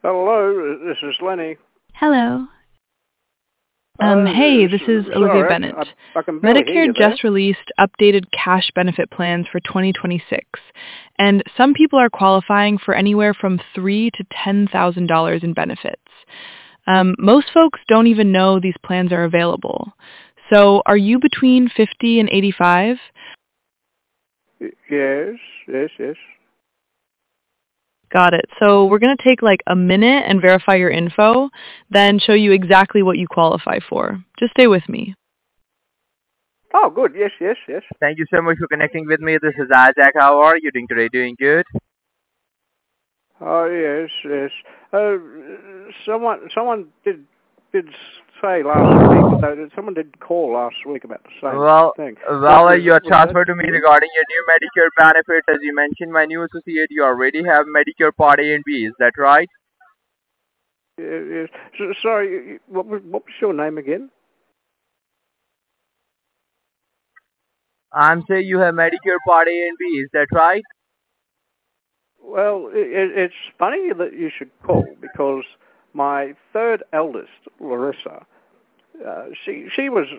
Hello, this is Lenny. Hello. Hey, this is Olivia Sorry, Bennett. I can barely hear Medicare you there. just released updated cash benefit plans for 2026, and some people are qualifying for anywhere from $3,000 to $10,000 in benefits. Most folks don't even know these plans are available. So, are you between 50 and 85? Yes. Got it. So, we're going to take like a minute and verify your info, then show you exactly what you qualify for. Just stay with me. Oh, good. Yes. Thank you so much for connecting with me. This is Isaac. How are you doing today? Doing good? Oh, yes. Someone did say last week. Someone did call last week about the same thing. You are transferred to me regarding your new Medicare benefits. As you mentioned, my new associate, you already have Medicare Part A and B. Is that right? Yes. Sorry, what was your name again? I'm saying you have Medicare Part A and B. Is that right? Well, it's funny that you should call because my third eldest, Larissa, she was